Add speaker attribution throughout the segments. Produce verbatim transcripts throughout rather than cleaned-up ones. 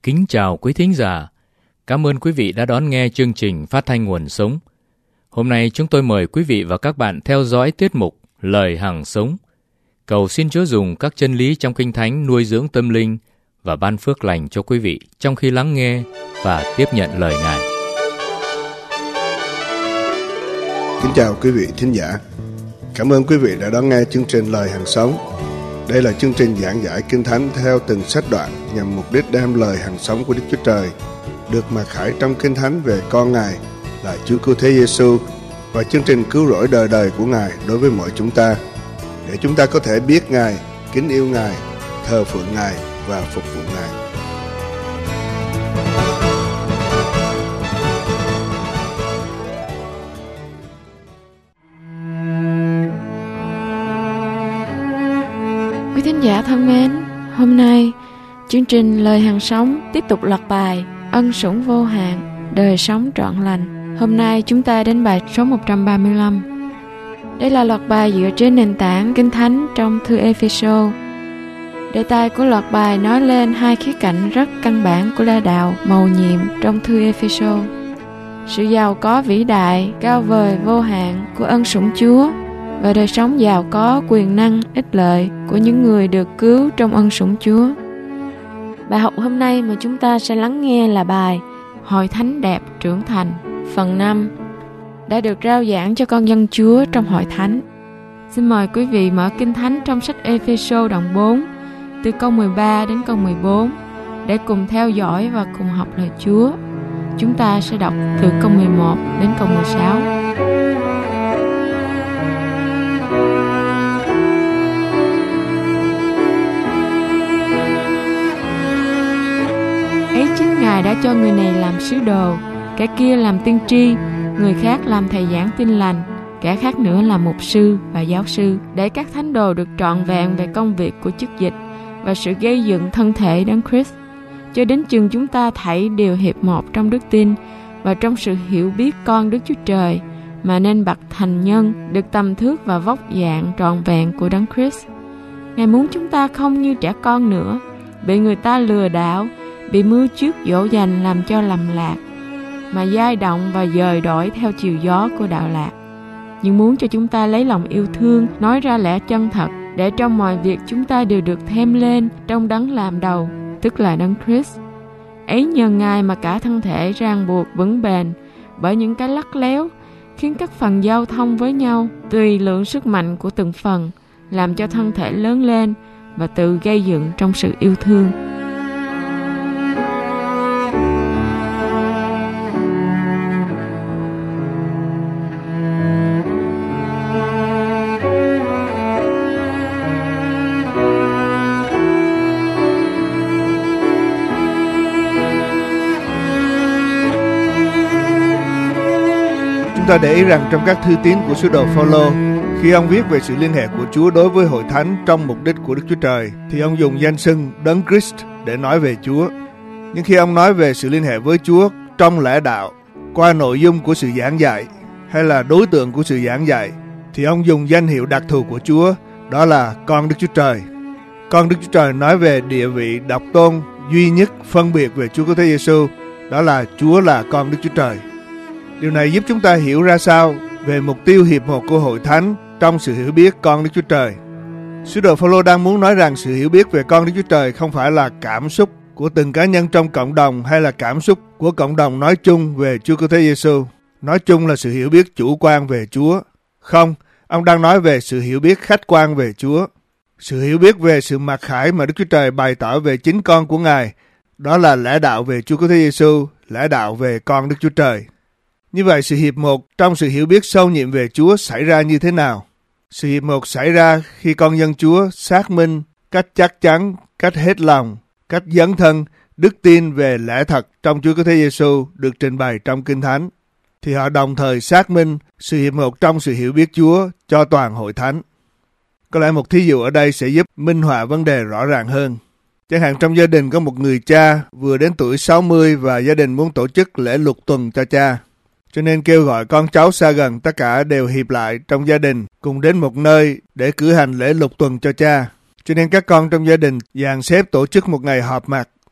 Speaker 1: Kính chào quý thính giả. Cảm ơn quý vị đã đón nghe chương trình Phát thanh Nguồn Sống. Hôm nay chúng tôi mời quý vị và các bạn theo dõi tiết mục Lời Hằng Sống. Cầu xin Chúa dùng các chân lý trong Kinh Thánh nuôi dưỡng tâm linh và ban phước lành cho quý vị trong khi lắng nghe và tiếp nhận lời Ngài.
Speaker 2: Kính chào quý vị thính giả. Cảm ơn quý vị đã đón nghe chương trình Lời Hằng Sống. Đây là chương trình giảng giải Kinh Thánh theo từng sách đoạn nhằm mục đích đem lời hằng sống của Đức Chúa Trời được mặc khải trong Kinh Thánh về con Ngài là Chúa Cứu Thế Giêsu và chương trình cứu rỗi đời đời của Ngài đối với mọi chúng ta, để chúng ta có thể biết Ngài, kính yêu Ngài, thờ phượng Ngài và phục vụ Ngài.
Speaker 3: Quý thính giả thân mến, hôm nay chương trình Lời Hằng Sống tiếp tục loạt bài Ân Sủng Vô Hạn, Đời Sống Trọn Lành. Hôm nay chúng ta đến bài số một trăm ba mươi lăm. Đây là loạt bài dựa trên nền tảng Kinh Thánh trong thư Ê-phê-sô. Đề tài của loạt bài nói lên hai khía cạnh rất căn bản của la đạo mầu nhiệm trong thư Ê-phê-sô: sự giàu có vĩ đại, cao vời, vô hạn của ân sủng Chúa và đời sống giàu có, quyền năng, ích lợi của những người được cứu trong ân sủng Chúa. Bài học hôm nay mà chúng ta sẽ lắng nghe là bài Hội Thánh Đẹp Trưởng Thành, phần năm, đã được rao giảng cho con dân Chúa trong hội thánh. Xin mời quý vị mở Kinh Thánh trong sách Ê-phê-sô đoạn bốn, từ câu mười ba đến câu mười bốn, để cùng theo dõi và cùng học lời Chúa. Chúng ta sẽ đọc từ câu mười một đến câu mười sáu. Ấy chính Ngài đã cho người này làm sứ đồ, kẻ kia làm tiên tri, người khác làm thầy giảng tin lành, kẻ khác nữa là mục sư và giáo sư, để các thánh đồ được trọn vẹn về công việc của chức dịch và sự gây dựng thân thể Đấng Christ, cho đến chừng chúng ta thảy đều hiệp một trong đức tin và trong sự hiểu biết con Đức Chúa Trời, mà nên bậc thành nhân, được tầm thước và vóc dạng trọn vẹn của Đấng Christ. Ngài muốn chúng ta không như trẻ con nữa, bị người ta lừa đảo, bị mưa trước dỗ dành làm cho lầm lạc, mà dai động và dời đổi theo chiều gió của đạo lạc. Nhưng muốn cho chúng ta lấy lòng yêu thương, nói ra lẽ chân thật, để trong mọi việc chúng ta đều được thêm lên trong Đấng làm đầu, tức là Đấng Christ. Ấy nhờ Ngài mà cả thân thể ràng buộc vững bền bởi những cái lắt léo, khiến các phần giao thông với nhau tùy lượng sức mạnh của từng phần, làm cho thân thể lớn lên và tự gây dựng trong sự yêu thương.
Speaker 2: Chúng ta để ý rằng trong các thư tín của sứ đồ Phao-lô, khi ông viết về sự liên hệ của Chúa đối với hội thánh trong mục đích của Đức Chúa Trời, thì ông dùng danh xưng Đấng Christ để nói về Chúa. Nhưng khi ông nói về sự liên hệ với Chúa trong lẽ đạo, qua nội dung của sự giảng dạy hay là đối tượng của sự giảng dạy, thì ông dùng danh hiệu đặc thù của Chúa, đó là Con Đức Chúa Trời. Con Đức Chúa Trời nói về địa vị độc tôn duy nhất phân biệt về Chúa Cứu Thế Giêsu, đó là Chúa là Con Đức Chúa Trời. Điều này giúp chúng ta hiểu ra sao về mục tiêu hiệp một của hội thánh trong sự hiểu biết con Đức Chúa Trời. Sứ đồ Phao-lô đang muốn nói rằng sự hiểu biết về con Đức Chúa Trời không phải là cảm xúc của từng cá nhân trong cộng đồng hay là cảm xúc của cộng đồng nói chung về Chúa Cứu Thế Giêsu. Nói chung là sự hiểu biết chủ quan về Chúa. Không, ông đang nói về sự hiểu biết khách quan về Chúa. Sự hiểu biết về sự mặc khải mà Đức Chúa Trời bày tỏ về chính con của Ngài, đó là lẽ đạo về Chúa Cứu Thế Giêsu, lẽ đạo về con Đức Chúa Trời. Như vậy, sự hiệp một trong sự hiểu biết sâu nhiệm về Chúa xảy ra như thế nào? Sự hiệp một xảy ra khi con dân Chúa xác minh cách chắc chắn, cách hết lòng, cách dấn thân, đức tin về lẽ thật trong Chúa Cứu Thế Giêsu được trình bày trong Kinh Thánh. Thì họ đồng thời xác minh sự hiệp một trong sự hiểu biết Chúa cho toàn hội thánh. Có lẽ một thí dụ ở đây sẽ giúp minh họa vấn đề rõ ràng hơn. Chẳng hạn trong gia đình có một người cha vừa đến tuổi sáu mươi và gia đình muốn tổ chức lễ lục tuần cho cha. Cho nên kêu gọi con cháu xa gần tất cả đều hiệp lại trong gia đình cùng đến một nơi để cử hành lễ lục tuần cho cha. Cho nên các con trong gia đình dàn xếp tổ chức một ngày họp mặt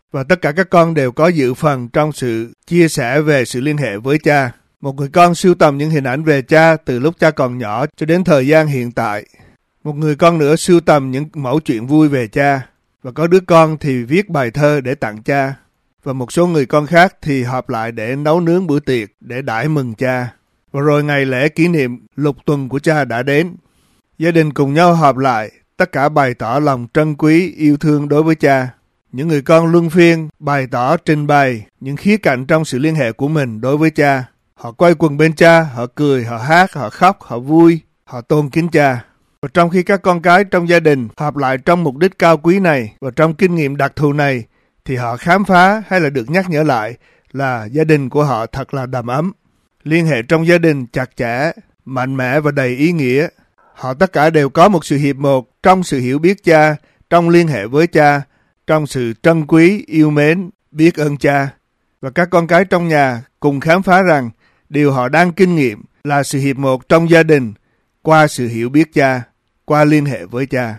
Speaker 2: Và tất cả các con đều có dự phần trong sự chia sẻ về sự liên hệ với Cha. Một người con sưu tầm những hình ảnh về Cha từ lúc Cha còn nhỏ cho đến thời gian hiện tại. Một người con nữa sưu tầm những mẩu chuyện vui về Cha. Và có đứa con thì viết bài thơ để tặng Cha. Và một số người con khác thì họp lại để nấu nướng bữa tiệc để đãi mừng Cha. Và rồi ngày lễ kỷ niệm lục tuần của Cha đã đến. Gia đình cùng nhau họp lại, tất cả bày tỏ lòng trân quý, yêu thương đối với Cha. Những người con luân phiên bày tỏ, trình bày những khía cạnh trong sự liên hệ của mình đối với Cha. Họ quay quần bên Cha, họ cười, họ hát, họ khóc, họ vui, họ tôn kính Cha. Và trong khi các con cái trong gia đình họp lại trong mục đích cao quý này và trong kinh nghiệm đặc thù này, thì họ khám phá hay là được nhắc nhở lại là gia đình của họ thật là đầm ấm. Liên hệ trong gia đình chặt chẽ, mạnh mẽ và đầy ý nghĩa. Họ tất cả đều có một sự hiệp một trong sự hiểu biết Cha, trong liên hệ với Cha, trong sự trân quý, yêu mến, biết ơn Cha. Và các con cái trong nhà cùng khám phá rằng điều họ đang kinh nghiệm là sự hiệp một trong gia đình qua sự hiểu biết Cha, qua liên hệ với Cha.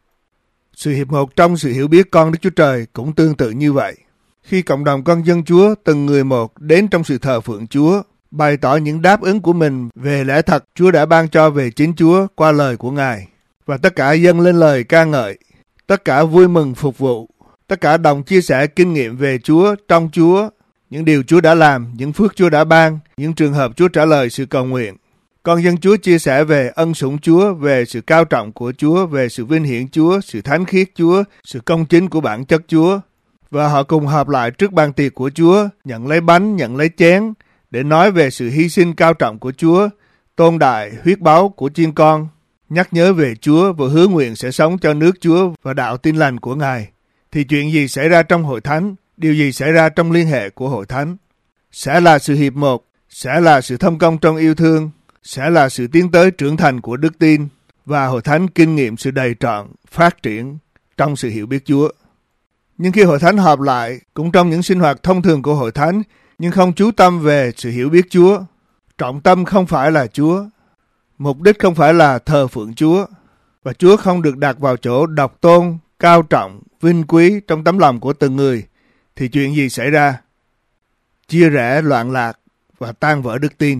Speaker 2: Sự hiệp một trong sự hiểu biết con Đức Chúa Trời cũng tương tự như vậy. Khi cộng đồng con dân Chúa từng người một đến trong sự thờ phượng Chúa, bày tỏ những đáp ứng của mình về lẽ thật Chúa đã ban cho về chính Chúa qua lời của Ngài. Và tất cả dâng lên lời ca ngợi, tất cả vui mừng phục vụ, tất cả đồng chia sẻ kinh nghiệm về Chúa, trong Chúa, những điều Chúa đã làm, những phước Chúa đã ban, những trường hợp Chúa trả lời sự cầu nguyện. Con dân Chúa chia sẻ về ân sủng Chúa, về sự cao trọng của Chúa, về sự vinh hiển Chúa, sự thánh khiết Chúa, sự công chính của bản chất Chúa. Và họ cùng họp lại trước bàn tiệc của Chúa, nhận lấy bánh, nhận lấy chén, để nói về sự hy sinh cao trọng của Chúa, tôn đại huyết báu của chiên con, nhắc nhớ về Chúa và hứa nguyện sẽ sống cho nước Chúa và đạo tin lành của Ngài. Thì chuyện gì xảy ra trong hội thánh? Điều gì xảy ra trong liên hệ của hội thánh? Sẽ là sự hiệp một, sẽ là sự thông công trong yêu thương, sẽ là sự tiến tới trưởng thành của đức tin, và hội thánh kinh nghiệm sự đầy trọn, phát triển trong sự hiểu biết Chúa. Nhưng khi hội thánh họp lại, cũng trong những sinh hoạt thông thường của hội thánh, nhưng không chú tâm về sự hiểu biết Chúa, trọng tâm không phải là Chúa, mục đích không phải là thờ phượng Chúa, và Chúa không được đặt vào chỗ độc tôn, cao trọng, vinh quý trong tấm lòng của từng người, thì chuyện gì xảy ra? Chia rẽ, loạn lạc và tan vỡ đức tin.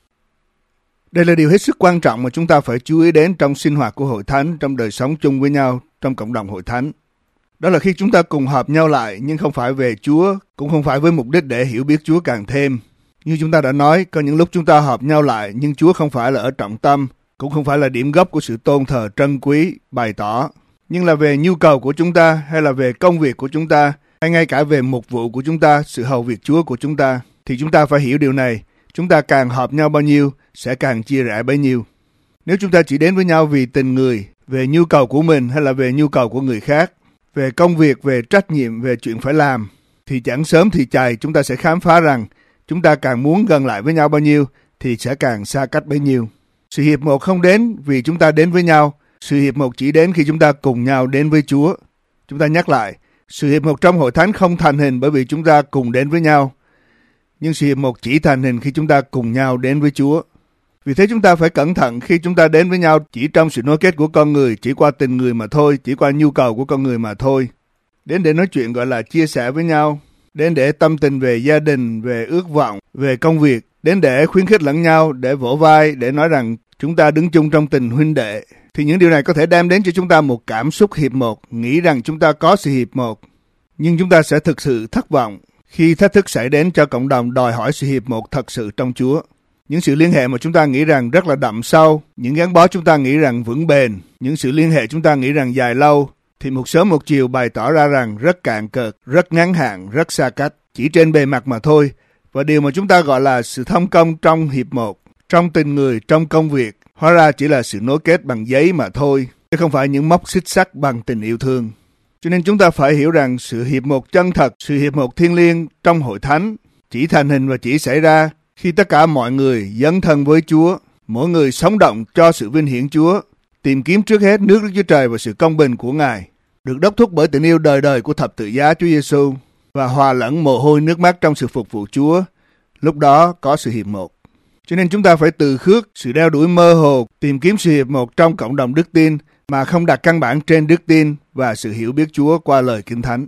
Speaker 2: Đây là điều hết sức quan trọng mà chúng ta phải chú ý đến trong sinh hoạt của hội thánh, trong đời sống chung với nhau, trong cộng đồng hội thánh. Đó là khi chúng ta cùng họp nhau lại, nhưng không phải về Chúa, cũng không phải với mục đích để hiểu biết Chúa càng thêm. Như chúng ta đã nói, có những lúc chúng ta họp nhau lại, nhưng Chúa không phải là ở trọng tâm, cũng không phải là điểm gốc của sự tôn thờ trân quý, bày tỏ, nhưng là về nhu cầu của chúng ta, hay là về công việc của chúng ta, hay ngay cả về mục vụ của chúng ta, sự hầu việc Chúa của chúng ta. Thì chúng ta phải hiểu điều này, chúng ta càng họp nhau bao nhiêu, sẽ càng chia rẽ bấy nhiêu. Nếu chúng ta chỉ đến với nhau vì tình người, về nhu cầu của mình hay là về nhu cầu của người khác, về công việc, về trách nhiệm, về chuyện phải làm, thì chẳng sớm thì chày chúng ta sẽ khám phá rằng chúng ta càng muốn gần lại với nhau bao nhiêu thì sẽ càng xa cách bấy nhiêu. Sự hiệp một không đến vì chúng ta đến với nhau, sự hiệp một chỉ đến khi chúng ta cùng nhau đến với Chúa. Chúng ta nhắc lại, sự hiệp một trong hội thánh không thành hình bởi vì chúng ta cùng đến với nhau, nhưng sự hiệp một chỉ thành hình khi chúng ta cùng nhau đến với Chúa. Vì thế chúng ta phải cẩn thận khi chúng ta đến với nhau chỉ trong sự nối kết của con người, chỉ qua tình người mà thôi, chỉ qua nhu cầu của con người mà thôi. Đến để nói chuyện gọi là chia sẻ với nhau, đến để tâm tình về gia đình, về ước vọng, về công việc, đến để khuyến khích lẫn nhau, để vỗ vai, để nói rằng chúng ta đứng chung trong tình huynh đệ. Thì những điều này có thể đem đến cho chúng ta một cảm xúc hiệp một, nghĩ rằng chúng ta có sự hiệp một. Nhưng chúng ta sẽ thực sự thất vọng khi thách thức xảy đến cho cộng đồng đòi hỏi sự hiệp một thật sự trong Chúa. Những sự liên hệ mà chúng ta nghĩ rằng rất là đậm sâu, những gắn bó chúng ta nghĩ rằng vững bền, những sự liên hệ chúng ta nghĩ rằng dài lâu, thì một sớm một chiều bày tỏ ra rằng rất cạn cợt, rất ngắn hạn, rất xa cách, chỉ trên bề mặt mà thôi. Và điều mà chúng ta gọi là sự thông công trong hiệp một, trong tình người, trong công việc, hóa ra chỉ là sự nối kết bằng giấy mà thôi, chứ không phải những móc xích sắt bằng tình yêu thương. Cho nên chúng ta phải hiểu rằng sự hiệp một chân thật, sự hiệp một thiêng liêng trong hội thánh chỉ thành hình và chỉ xảy ra khi tất cả mọi người dấn thân với Chúa, mỗi người sống động cho sự vinh hiển Chúa, tìm kiếm trước hết nước Đức Chúa Trời và sự công bình của Ngài, được đốc thúc bởi tình yêu đời đời của thập tự giá Chúa Giêsu và hòa lẫn mồ hôi nước mắt trong sự phục vụ Chúa. Lúc đó có sự hiệp một. Cho nên chúng ta phải từ khước sự đeo đuổi mơ hồ, tìm kiếm sự hiệp một trong cộng đồng đức tin mà không đặt căn bản trên đức tin và sự hiểu biết Chúa qua lời Kinh Thánh.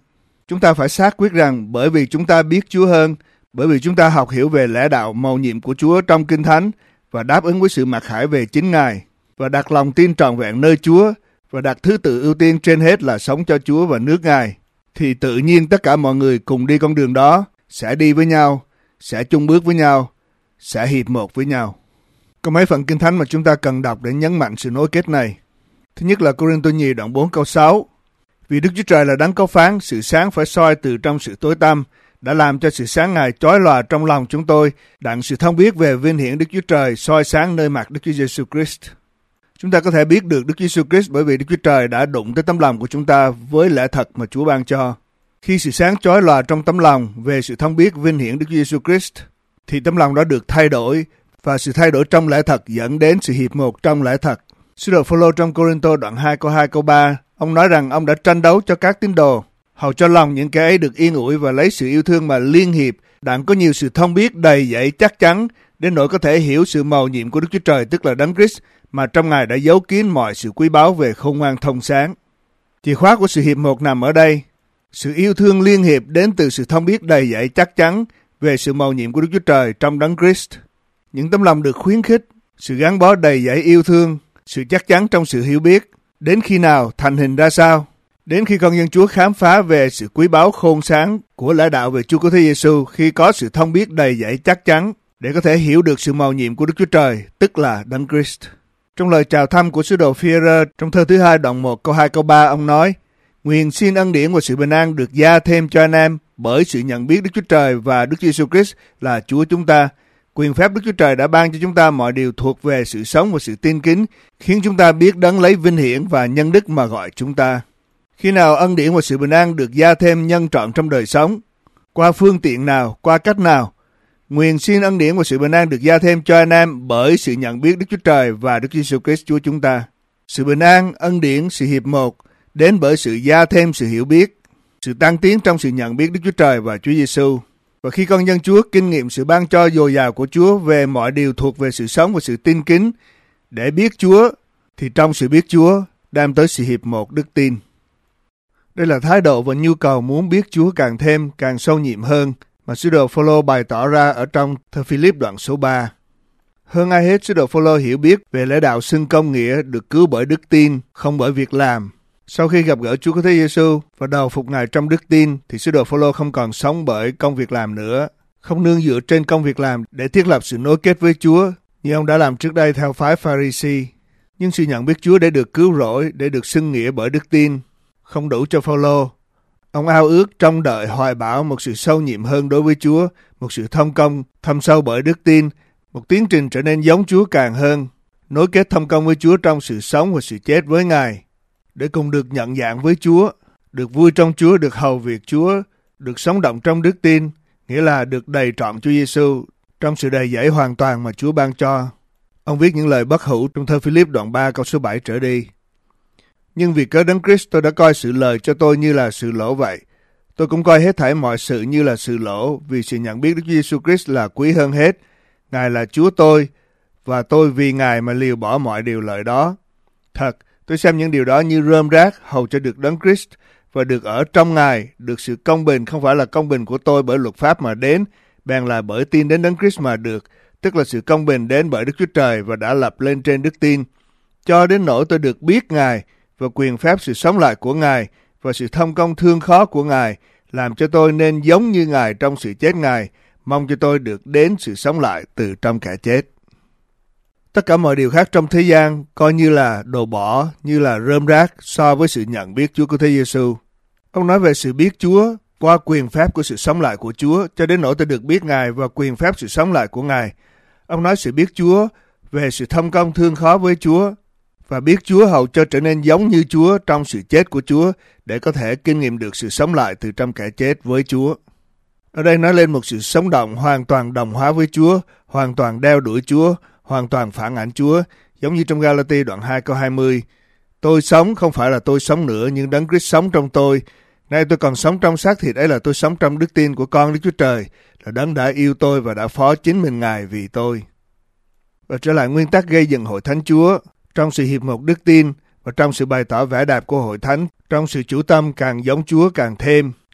Speaker 2: Chúng ta phải xác quyết rằng bởi vì chúng ta biết Chúa hơn, bởi vì chúng ta học hiểu về lẽ đạo mầu nhiệm của Chúa trong Kinh Thánh và đáp ứng với sự mặc khải về chính Ngài và đặt lòng tin trọn vẹn nơi Chúa và đặt thứ tự ưu tiên trên hết là sống cho Chúa và nước Ngài, thì tự nhiên tất cả mọi người cùng đi con đường đó, sẽ đi với nhau, sẽ chung bước với nhau, sẽ hiệp một với nhau. Có mấy phần Kinh Thánh mà chúng ta cần đọc để nhấn mạnh sự nối kết này. Thứ nhất là Cô-rinh-tô nhì đoạn bốn câu sáu. Vì Đức Chúa Trời là đấng có phán, sự sáng phải soi từ trong sự tối tăm, đã làm cho sự sáng Ngài chói lòa trong lòng chúng tôi, đặng sự thông biết về vinh hiển Đức Chúa Trời soi sáng nơi mặt Đức Chúa Giêsu Christ. Chúng ta có thể biết được Đức Chúa Giêsu Christ bởi vì Đức Chúa Trời đã đụng tới tấm lòng của chúng ta với lẽ thật mà Chúa ban cho. Khi sự sáng chói lòa trong tấm lòng về sự thông biết vinh hiển Đức Chúa Giêsu Christ, thì tấm lòng đó được thay đổi, và sự thay đổi trong lẽ thật dẫn đến sự hiệp một trong lẽ thật. Sứ đồ Phô-lô trong Cô-rinh-tô đoạn hai câu hai câu ba, ông nói rằng ông đã tranh đấu cho các tín đồ, hầu cho lòng những kẻ ấy được yên ủi và lấy sự yêu thương mà liên hiệp, đặng có nhiều sự thông biết đầy dẫy chắc chắn, đến nỗi có thể hiểu sự mầu nhiệm của Đức Chúa Trời, tức là Đấng Christ, mà trong Ngài đã giấu kín mọi sự quý báu về khôn ngoan thông sáng. Chìa khóa của sự hiệp một nằm ở đây. Sự yêu thương liên hiệp đến từ sự thông biết đầy dẫy chắc chắn về sự mầu nhiệm của Đức Chúa Trời trong Đấng Christ. Những tấm lòng được khuyến khích, sự gắn bó đầy dẫy yêu thương, sự chắc chắn trong sự hiểu biết. Đến khi nào thành hình ra sao? Đến khi con dân Chúa khám phá về sự quý báu khôn sáng của lẽ đạo về Chúa Cứu Thế Giêsu, khi có sự thông biết đầy dẫy chắc chắn để có thể hiểu được sự mầu nhiệm của Đức Chúa Trời, tức là Đấng Christ. Trong lời chào thăm của sứ đồ Phi-e-rơ trong thơ thứ hai đoạn một câu hai câu ba, ông nói: Nguyện xin ân điển và sự bình an được gia thêm cho anh em bởi sự nhận biết Đức Chúa Trời và Đức Giêsu Christ là Chúa chúng ta. Quyền phép Đức Chúa Trời đã ban cho chúng ta mọi điều thuộc về sự sống và sự tin kính, khiến chúng ta biết đấng lấy vinh hiển và nhân đức mà gọi chúng ta. Khi nào ân điển và sự bình an được gia thêm nhân trọn trong đời sống? Qua phương tiện nào? Qua cách nào? Nguyện xin ân điển và sự bình an được gia thêm cho anh em bởi sự nhận biết Đức Chúa Trời và Đức Giêsu Christ Chúa chúng ta. Sự bình an, ân điển, sự hiệp một đến bởi sự gia thêm sự hiểu biết, sự tăng tiến trong sự nhận biết Đức Chúa Trời và Chúa Giêsu. Và khi con dân Chúa kinh nghiệm sự ban cho dồi dào của Chúa về mọi điều thuộc về sự sống và sự tin kính để biết Chúa, thì trong sự biết Chúa đem tới sự hiệp một đức tin. Đây là thái độ và nhu cầu muốn biết Chúa càng thêm, càng sâu nhiệm hơn mà sứ đồ Phô-lô bày tỏ ra ở trong thơ Phi-líp đoạn số ba. Hơn ai hết, sứ đồ Phô-lô hiểu biết về lẽ đạo xưng công nghĩa được cứu bởi đức tin, không bởi việc làm. Sau khi gặp gỡ Chúa Cứu Thế Giêsu và đầu phục Ngài trong đức tin, thì sứ đồ Phô-lô không còn sống bởi công việc làm nữa, không nương dựa trên công việc làm để thiết lập sự nối kết với Chúa như ông đã làm trước đây theo phái Pha-ri-si. Nhưng sự nhận biết Chúa để được cứu rỗi, để được xưng nghĩa bởi đức tin, không đủ cho Phô-lô. Ông ao ước trông đợi hoài bão một sự sâu nhiệm hơn đối với Chúa, một sự thông công thâm sâu bởi đức tin, một tiến trình trở nên giống Chúa càng hơn, nối kết thông công với Chúa trong sự sống và sự chết với Ngài, để cùng được nhận dạng với Chúa, được vui trong Chúa, được hầu việc Chúa, được sống động trong đức tin, nghĩa là được đầy trọn Chúa Giêsu trong sự đầy dẫy hoàn toàn mà Chúa ban cho. Ông viết những lời bất hủ trong thơ Phi-líp đoạn ba câu số bảy trở đi. Nhưng vì cớ Đấng Christ, tôi đã coi sự lời cho tôi như là sự lỗ vậy. Tôi cũng coi hết thảy mọi sự như là sự lỗ, vì sự nhận biết Đức Giêsu Christ là quý hơn hết. Ngài là Chúa tôi, và tôi vì Ngài mà liều bỏ mọi điều lợi đó. Thật, tôi xem những điều đó như rơm rác hầu cho được Đấng Christ và được ở trong Ngài, được sự công bình không phải là công bình của tôi bởi luật pháp mà đến, bèn là bởi tin đến Đấng Christ mà được, tức là sự công bình đến bởi Đức Chúa Trời và đã lập lên trên đức tin. Cho đến nỗi tôi được biết Ngài và quyền phép sự sống lại của Ngài và sự thông công thương khó của Ngài, làm cho tôi nên giống như Ngài trong sự chết Ngài, mong cho tôi được đến sự sống lại từ trong kẻ chết. Tất cả mọi điều khác trong thế gian coi như là đồ bỏ, như là rơm rác so với sự nhận biết Chúa Cứu Thế Giêsu. Ông nói về sự biết Chúa qua quyền phép của sự sống lại của Chúa, cho đến nỗi tôi được biết Ngài và quyền phép sự sống lại của Ngài. Ông nói sự biết Chúa về sự thông công thương khó với Chúa, và biết Chúa hầu cho trở nên giống như Chúa trong sự chết của Chúa, để có thể kinh nghiệm được sự sống lại từ trong kẻ chết với Chúa. Ở đây nói lên một sự sống động hoàn toàn đồng hóa với Chúa, hoàn toàn đeo đuổi Chúa, hoàn toàn phản ảnh Chúa, giống như trong Ga-la-ti đoạn hai câu hai mươi. Tôi sống không phải là tôi sống nữa, nhưng Đấng Christ sống trong tôi. Nay tôi còn sống trong xác thịt, ấy là tôi sống trong đức tin của con Đức Chúa Trời, là Đấng đã yêu tôi và đã phó chính mình Ngài vì tôi. Và trở lại nguyên tắc gây dựng hội thánh Chúa, trong sự hiệp một đức tin và trong sự bày tỏ vẻ đẹp của hội thánh, trong sự chủ tâm càng giống Chúa càng thêm,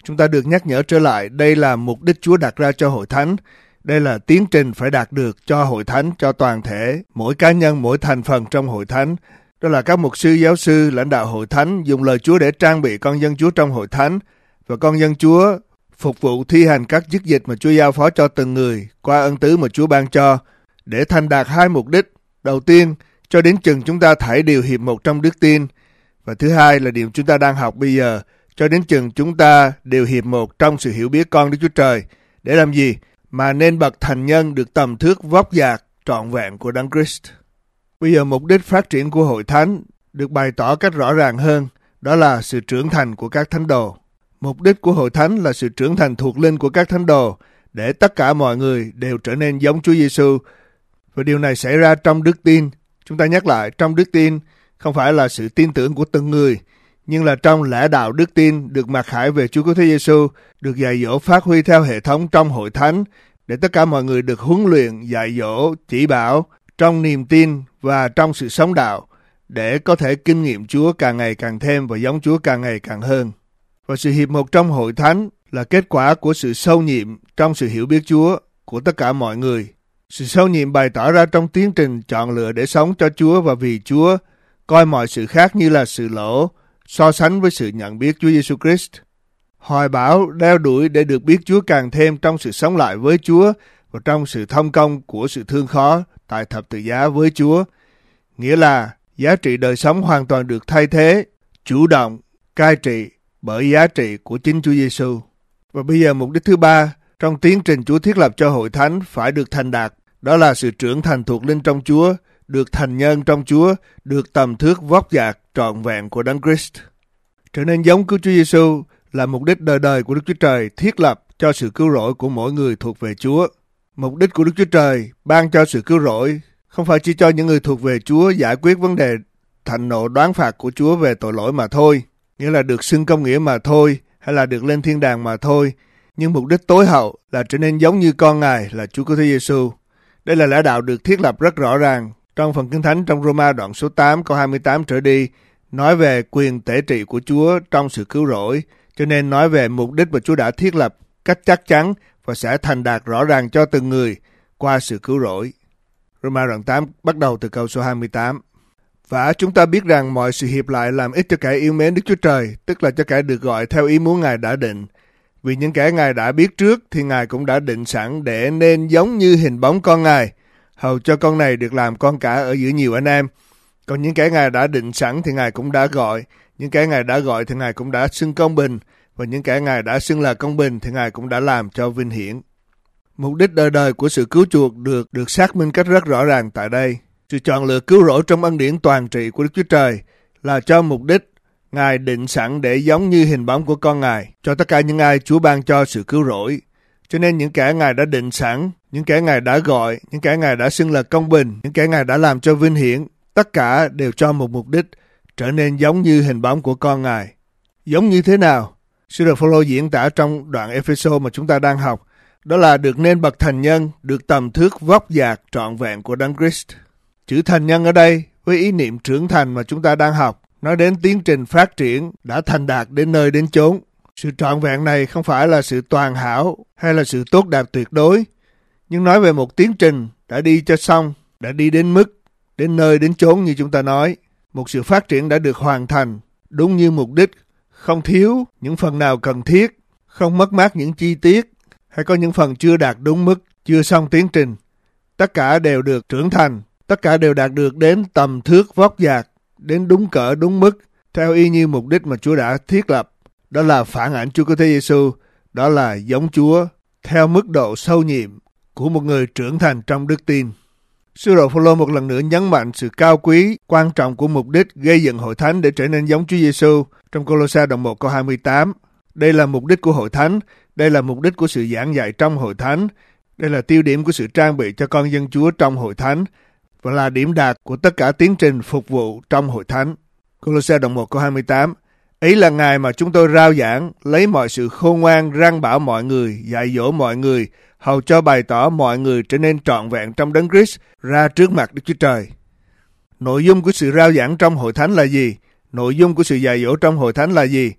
Speaker 2: Chúng ta được nhắc nhở trở lại, đây là mục đích Chúa đặt ra cho hội thánh. Đây là tiến trình phải đạt được cho hội thánh, cho toàn thể, mỗi cá nhân, mỗi thành phần trong hội thánh. Đó là các mục sư, giáo sư, lãnh đạo hội thánh dùng lời Chúa để trang bị con dân Chúa trong hội thánh, và con dân Chúa phục vụ thi hành các chức dịch mà Chúa giao phó cho từng người qua ân tứ mà Chúa ban cho, để thành đạt hai mục đích. Đầu tiên, cho đến chừng chúng ta thảy đều hiệp một trong đức tin. Và thứ hai là điều chúng ta đang học bây giờ, cho đến chừng chúng ta đều hiệp một trong sự hiểu biết con Đức Chúa Trời. Để làm gì? Mà nên bậc thành nhân được tầm thước vóc dạc trọn vẹn của Đấng Christ. Bây giờ mục đích phát triển của hội thánh được bày tỏ cách rõ ràng hơn, đó là sự trưởng thành của các thánh đồ. Mục đích của hội thánh là sự trưởng thành thuộc linh của các thánh đồ, để tất cả mọi người đều trở nên giống Chúa Giêsu. Và điều này xảy ra trong đức tin. Chúng ta nhắc lại, trong đức tin không phải là sự tin tưởng của từng người, nhưng là trong lẽ đạo đức tin được mặc khải về Chúa Cứu Thế Giêsu, được dạy dỗ phát huy theo hệ thống trong hội thánh, để tất cả mọi người được huấn luyện, dạy dỗ, chỉ bảo trong niềm tin và trong sự sống đạo, để có thể kinh nghiệm Chúa càng ngày càng thêm và giống Chúa càng ngày càng hơn. Và sự hiệp một trong hội thánh là kết quả của sự sâu nhiệm trong sự hiểu biết Chúa của tất cả mọi người. Sự sâu nhiệm bày tỏ ra trong tiến trình chọn lựa để sống cho Chúa và vì Chúa, coi mọi sự khác như là sự lỗ, so sánh với sự nhận biết Chúa Giêsu Christ. Hoài bão đeo đuổi để được biết Chúa càng thêm trong sự sống lại với Chúa và trong sự thông công của sự thương khó tại thập tự giá với Chúa. Nghĩa là giá trị đời sống hoàn toàn được thay thế, chủ động, cai trị bởi giá trị của chính Chúa Giêsu. Và bây giờ mục đích thứ ba trong tiến trình Chúa thiết lập cho hội thánh phải được thành đạt, đó là sự trưởng thành thuộc linh trong Chúa, được thành nhân trong Chúa, được tầm thước vóc dạc trọn vẹn của Đấng Christ. Trở nên giống cứu Chúa Giêsu là mục đích đời đời của Đức Chúa Trời thiết lập cho sự cứu rỗi của mỗi người thuộc về Chúa. Mục đích của Đức Chúa Trời ban cho sự cứu rỗi không phải chỉ cho những người thuộc về Chúa giải quyết vấn đề thạnh nộ đoán phạt của Chúa về tội lỗi mà thôi, nghĩa là được xưng công nghĩa mà thôi, hay là được lên thiên đàng mà thôi. Nhưng mục đích tối hậu là trở nên giống như con Ngài là Chúa Cứu Thế Giêsu. Đây là lẽ đạo được thiết lập rất rõ ràng trong phần Kinh Thánh trong Roma đoạn số tám câu hai mươi tám trở đi, nói về quyền tể trị của Chúa trong sự cứu rỗi, cho nên nói về mục đích mà Chúa đã thiết lập cách chắc chắn và sẽ thành đạt rõ ràng cho từng người qua sự cứu rỗi. Roma đoạn tám bắt đầu từ câu số hai mươi tám. Và chúng ta biết rằng mọi sự hiệp lại làm ích cho kẻ yêu mến Đức Chúa Trời, tức là cho kẻ được gọi theo ý muốn Ngài đã định. Vì những kẻ Ngài đã biết trước thì Ngài cũng đã định sẵn để nên giống như hình bóng con Ngài, hầu cho con này được làm con cả ở giữa nhiều anh em. Còn những kẻ Ngài đã định sẵn thì Ngài cũng đã gọi, những kẻ Ngài đã gọi thì Ngài cũng đã xưng công bình, và những kẻ Ngài đã xưng là công bình thì Ngài cũng đã làm cho vinh hiển. Mục đích đời đời của sự cứu chuộc được được xác minh cách rất rõ ràng tại đây. Sự chọn lựa cứu rỗi trong ân điển toàn trị của Đức Chúa Trời là cho mục đích Ngài định sẵn để giống như hình bóng của con Ngài cho tất cả những ai Chúa ban cho sự cứu rỗi. Cho nên những kẻ Ngài đã định sẵn, những kẻ Ngài đã gọi, những kẻ Ngài đã xưng là công bình, những kẻ Ngài đã làm cho vinh hiển, tất cả đều cho một mục đích, trở nên giống như hình bóng của con Ngài. Giống như thế nào? Sứ đồ Phôlô diễn tả trong đoạn Ê-phê-sô mà chúng ta đang học, đó là được nên bậc thành nhân, được tầm thước vóc dạc trọn vẹn của Đấng Christ. Chữ thành nhân ở đây với ý niệm trưởng thành mà chúng ta đang học, nói đến tiến trình phát triển đã thành đạt đến nơi đến chốn. Sự trọn vẹn này không phải là sự toàn hảo hay là sự tốt đẹp tuyệt đối, nhưng nói về một tiến trình đã đi cho xong, đã đi đến mức, đến nơi đến chốn như chúng ta nói. Một sự phát triển đã được hoàn thành đúng như mục đích, không thiếu những phần nào cần thiết, không mất mát những chi tiết, hay có những phần chưa đạt đúng mức, chưa xong tiến trình. Tất cả đều được trưởng thành, tất cả đều đạt được đến tầm thước vóc dạc, đến đúng cỡ đúng mức, theo y như mục đích mà Chúa đã thiết lập. Đó là phản ảnh Chúa Cứu Thế Giêsu, đó là giống Chúa, theo mức độ sâu nhiệm của một người trưởng thành trong đức tin. Sứ đồ Phôlô một lần nữa nhấn mạnh sự cao quý, quan trọng của mục đích gây dựng hội thánh để trở nên giống Chúa Giêsu trong Cô-lô-sa đoạn một câu hai mươi tám. Đây là mục đích của hội thánh, đây là mục đích của sự giảng dạy trong hội thánh, đây là tiêu điểm của sự trang bị cho con dân Chúa trong hội thánh, và là điểm đạt của tất cả tiến trình phục vụ trong hội thánh. Cô-lô-sa đoạn một câu hai mươi tám. Ấy là ngày mà chúng tôi rao giảng, lấy mọi sự khôn ngoan răn bảo mọi người, dạy dỗ mọi người, hầu cho bày tỏ mọi người trở nên trọn vẹn trong Đấng Christ ra trước mặt Đức Chúa Trời. Nội dung của sự rao giảng trong hội thánh là gì? Nội dung của sự dạy dỗ trong hội thánh là gì?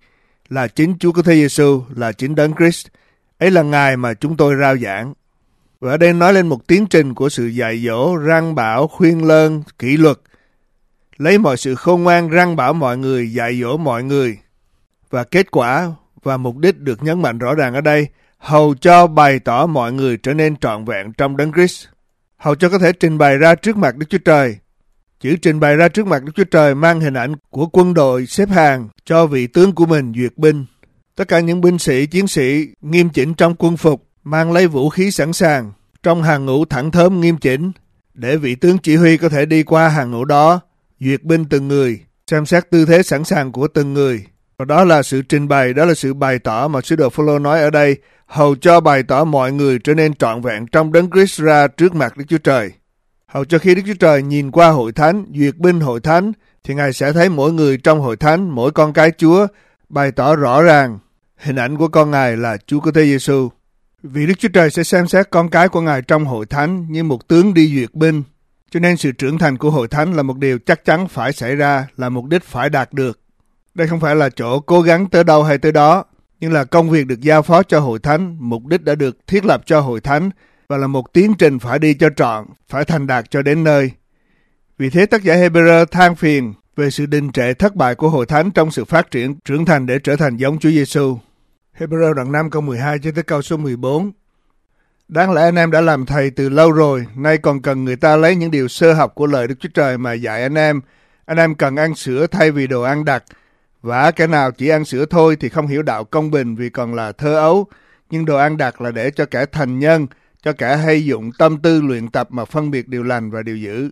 Speaker 2: là chính Chúa Cứu Thế Giêsu, là chính Đấng Christ. Ấy là Ngài mà chúng tôi rao giảng. Và ở đây nói lên một tiến trình của sự dạy dỗ, răn bảo, khuyên lơn, kỷ luật. Lấy mọi sự khôn ngoan răn bảo mọi người, dạy dỗ mọi người. Và kết quả và mục đích được nhấn mạnh rõ ràng ở đây, hầu cho bày tỏ mọi người trở nên trọn vẹn trong Đấng Christ. Hầu cho có thể trình bày ra trước mặt Đức Chúa Trời. Chữ trình bày ra trước mặt Đức Chúa Trời mang hình ảnh của quân đội xếp hàng cho vị tướng của mình duyệt binh. Tất cả những binh sĩ, chiến sĩ nghiêm chỉnh trong quân phục, mang lấy vũ khí sẵn sàng, trong hàng ngũ thẳng thớm nghiêm chỉnh, để vị tướng chỉ huy có thể đi qua hàng ngũ đó, duyệt binh từng người, xem xét tư thế sẵn sàng của từng người. Và đó là sự trình bày, đó là sự bày tỏ mà sứ đồ Phêrô nói ở đây, hầu cho bày tỏ mọi người trở nên trọn vẹn trong Đấng Christ ra trước mặt Đức Chúa Trời. Hầu cho khi Đức Chúa Trời nhìn qua hội thánh, duyệt binh hội thánh, thì Ngài sẽ thấy mỗi người trong hội thánh, mỗi con cái Chúa bày tỏ rõ ràng hình ảnh của con Ngài là Chúa Cứu Thế Giêsu. Vì Đức Chúa Trời sẽ xem xét con cái của Ngài trong hội thánh như một tướng đi duyệt binh. Cho nên sự trưởng thành của hội thánh là một điều chắc chắn phải xảy ra, là mục đích phải đạt được. Đây không phải là chỗ cố gắng tới đâu hay tới đó, nhưng là công việc được giao phó cho hội thánh, mục đích đã được thiết lập cho hội thánh, và là một tiến trình phải đi cho trọn, phải thành đạt cho đến nơi. Vì thế tác giả Hebrew than phiền về sự đình trệ thất bại của hội thánh trong sự phát triển trưởng thành để trở thành giống Chúa Giêsu. Hebrew đoạn năm câu mười hai cho tới câu số mười bốn. Đáng lẽ anh em đã làm thầy từ lâu rồi, nay còn cần người ta lấy những điều sơ học của lời Đức Chúa Trời mà dạy anh em. Anh em cần ăn sữa thay vì đồ ăn đặc. Và kẻ nào chỉ ăn sữa thôi thì không hiểu đạo công bình vì còn là thơ ấu. Nhưng đồ ăn đặc là để cho kẻ thành nhân, cho kẻ hay dụng tâm tư luyện tập mà phân biệt điều lành và điều dữ.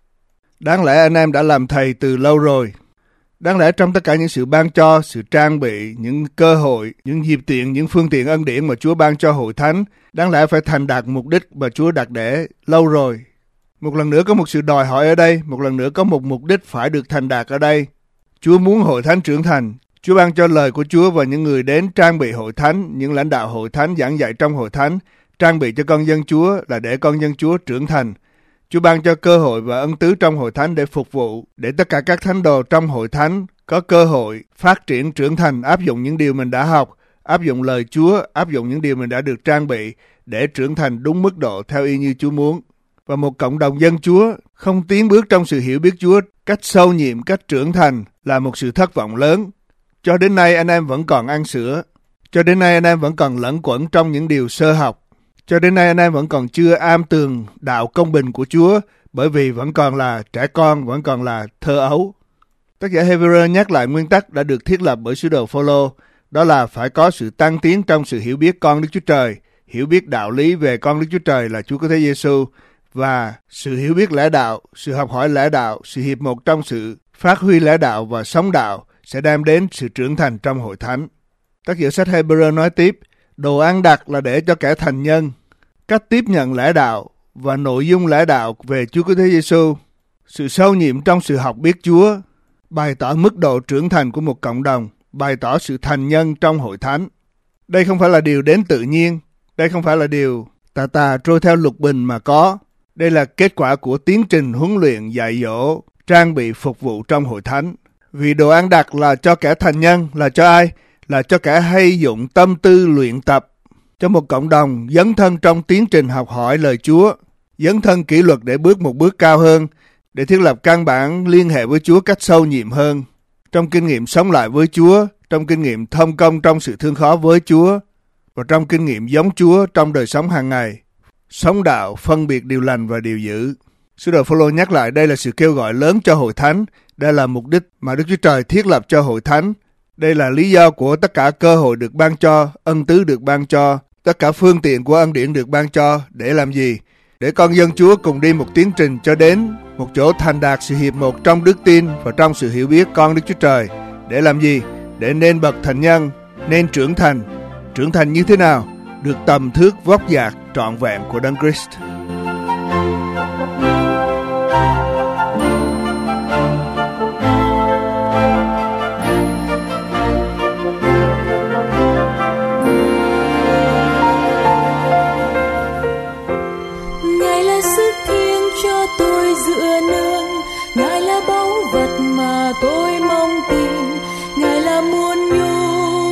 Speaker 2: Đáng lẽ anh em đã làm thầy từ lâu rồi. Đáng lẽ trong tất cả những sự ban cho, sự trang bị, những cơ hội, những dịp tiện, những phương tiện ân điển mà Chúa ban cho hội thánh, đáng lẽ phải thành đạt mục đích mà Chúa đặt để lâu rồi. Một lần nữa có một sự đòi hỏi ở đây, một lần nữa có một mục đích phải được thành đạt ở đây. Chúa muốn hội thánh trưởng thành. Chúa ban cho lời của Chúa và những người đến trang bị hội thánh, những lãnh đạo hội thánh giảng dạy trong hội thánh, trang bị cho con dân Chúa là để con dân Chúa trưởng thành. Chúa ban cho cơ hội và ân tứ trong hội thánh để phục vụ, để tất cả các thánh đồ trong hội thánh có cơ hội phát triển trưởng thành, áp dụng những điều mình đã học, áp dụng lời Chúa, áp dụng những điều mình đã được trang bị để trưởng thành đúng mức độ theo y như Chúa muốn. Và một cộng đồng dân Chúa không tiến bước trong sự hiểu biết Chúa cách sâu nhiệm, cách trưởng thành là một sự thất vọng lớn. Cho đến nay anh em vẫn còn ăn sữa. Cho đến nay anh em vẫn còn lẫn quẩn trong những điều sơ học. Cho đến nay anh em vẫn còn chưa am tường đạo công bình của Chúa, bởi vì vẫn còn là trẻ con, vẫn còn là thơ ấu. Tác giả Hebrew nhắc lại nguyên tắc đã được thiết lập bởi sứ đồ Phêrô, đó là phải có sự tăng tiến trong sự hiểu biết con Đức Chúa Trời, hiểu biết đạo lý về con Đức Chúa Trời là Chúa Cứu Thế Giêsu, và sự hiểu biết lẽ đạo, sự học hỏi lẽ đạo, sự hiệp một trong sự phát huy lẽ đạo và sống đạo sẽ đem đến sự trưởng thành trong hội thánh. Tác giả sách Hebrew nói tiếp, đồ ăn đặc là để cho kẻ thành nhân. Cách tiếp nhận lẽ đạo và nội dung lẽ đạo về Chúa Cứu Thế Giêsu, sự sâu nhiệm trong sự học biết Chúa, bày tỏ mức độ trưởng thành của một cộng đồng, bày tỏ sự thành nhân trong hội thánh. Đây không phải là điều đến tự nhiên, đây không phải là điều tà tà trôi theo lục bình mà có. Đây là kết quả của tiến trình huấn luyện, dạy dỗ, trang bị phục vụ trong hội thánh. Vì đồ ăn đặc là cho kẻ thành nhân, là cho ai? Là cho kẻ hay dụng tâm tư luyện tập, cho một cộng đồng dấn thân trong tiến trình học hỏi lời Chúa, dấn thân kỷ luật để bước một bước cao hơn, để thiết lập căn bản liên hệ với Chúa cách sâu nhiệm hơn, trong kinh nghiệm sống lại với Chúa, trong kinh nghiệm thông công trong sự thương khó với Chúa, và trong kinh nghiệm giống Chúa trong đời sống hàng ngày, sống đạo, phân biệt điều lành và điều dữ. Sứ đồ Phêrô nhắc lại đây là sự kêu gọi lớn cho hội thánh, đây là mục đích mà Đức Chúa Trời thiết lập cho hội thánh. Đây là lý do của tất cả cơ hội được ban cho, ân tứ được ban cho, tất cả phương tiện của ân điển được ban cho để làm gì? Để con dân Chúa cùng đi một tiến trình cho đến một chỗ thành đạt sự hiệp một trong đức tin và trong sự hiểu biết con Đức Chúa Trời. Để làm gì? Để nên bậc thành nhân, nên trưởng thành. Trưởng thành như thế nào? Được tầm thước vóc dạc trọn vẹn của Đấng Christ.
Speaker 4: Ngài là báu vật mà tôi mong tìm, Ngài là muôn nhu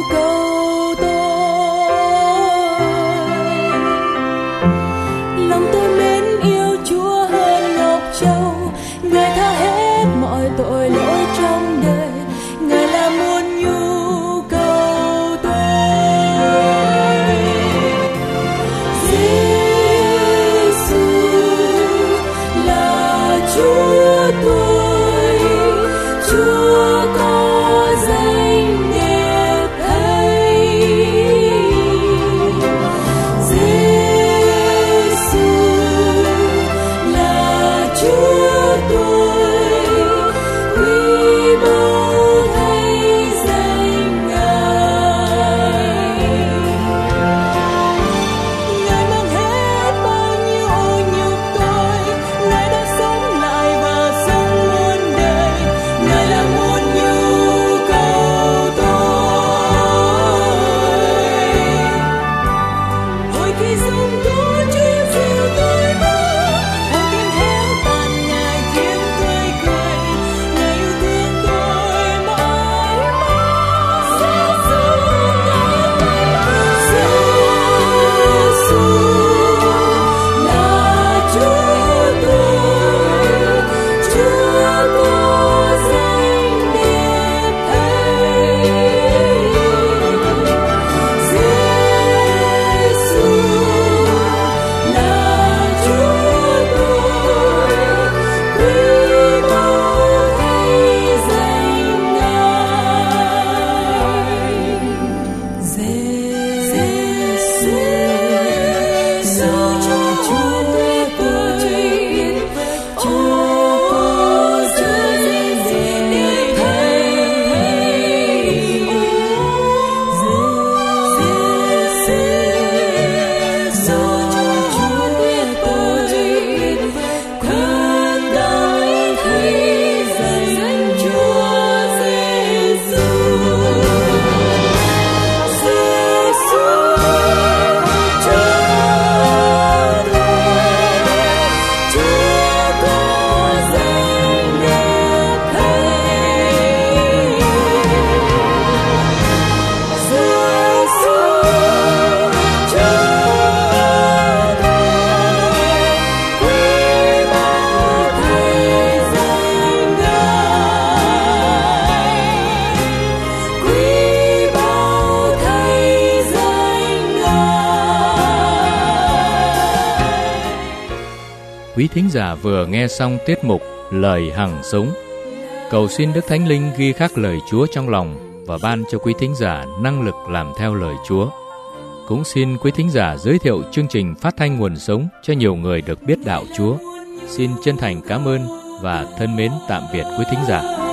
Speaker 1: quý thính giả vừa nghe xong tiết mục Lời Hằng Sống. Cầu xin Đức Thánh Linh ghi khắc lời Chúa trong lòng và ban cho quý thính giả năng lực làm theo lời Chúa. Cũng xin quý thính giả giới thiệu chương trình Phát thanh Nguồn Sống cho nhiều người được biết đạo Chúa. Xin chân thành cảm ơn và thân mến tạm biệt quý thính giả.